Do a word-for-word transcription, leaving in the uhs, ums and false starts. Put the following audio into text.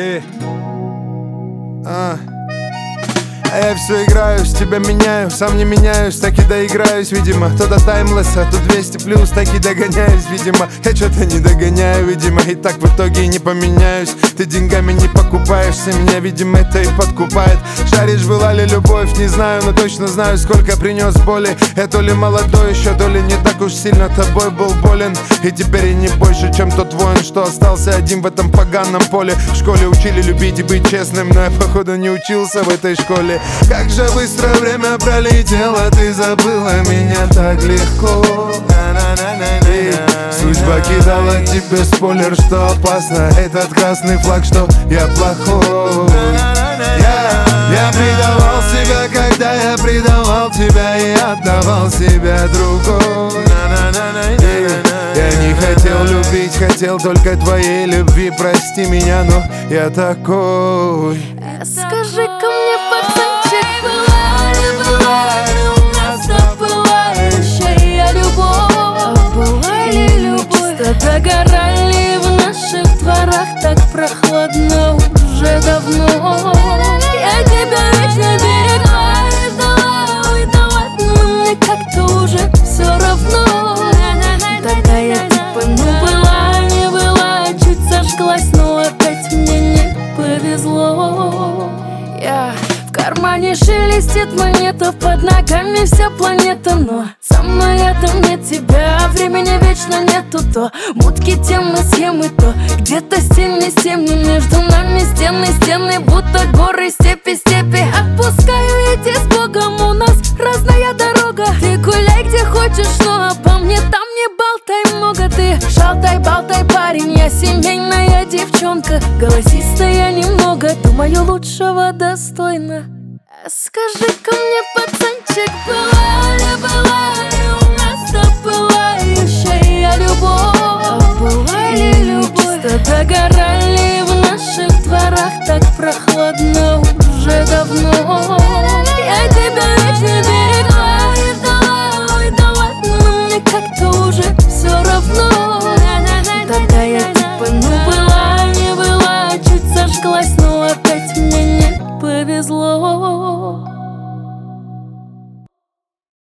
Эй. А. А я все играю, с тебя меняю, сам не меняюсь, так и доиграюсь, видимо. То до таймлесса, то двести плюс, так и догоняюсь, видимо. Я что-то не догоняю, видимо, и так в итоге и не поменяюсь. Ты деньгами не покупаешься, меня, видимо, это и подкупает. Шаришь, была ли любовь, не знаю, но точно знаю, сколько принес боли. Я то ли молодой еще, то ли не так уж сильно тобой был болен. И теперь я не больше, чем тот воин, что остался один в этом поганом поле. В школе учили любить и быть честным, но я, походу, не учился в этой школе. Как же быстро время пролетело, ты забыла меня так легко. И судьба кидала тебе спойлер, что опасно. Этот красный флаг, что я плохой. Я, я предавал себя, когда я предавал тебя и отдавал себя другой. И я не хотел любить, хотел только твоей любви. Прости меня, но я такой. Скажи-ка мне, пацанчик, была ли, была ли у нас пылающая любовь? Была ли любовь? Что догорали в наших дворах так прохладно уже давно. Я тебя вечно берегла и ждала, ой, да ладно, мне как-то уже все равно. Тогда я типа ну была, не была, чуть зажглась, но опять мне не повезло. Я в кармане шелестит монета, под ногами вся планета, но со мной рядом нет тебя, времени вечно нету. То мутки, темы, схемы, то где-то стены, стены, между нами стены, стены, будто горы, степи, степи. Отпускаю идти с Богом, у нас разная дорога. Ты гуляй где хочешь, но обо мне там не болтай много. Ты шалтай, болтай, парень, я семейная девчонка, голосистая немного, думаю, лучшего достойна. Скажи-ка мне, пацанчик, была ли, была ли у нас пылающая любовь? Была ли любовь? Что догорали в наших дворах так прохладно уже давно. Я тебя вечно берегла и ждала, ой, да ладно, мне как-то уже все равно.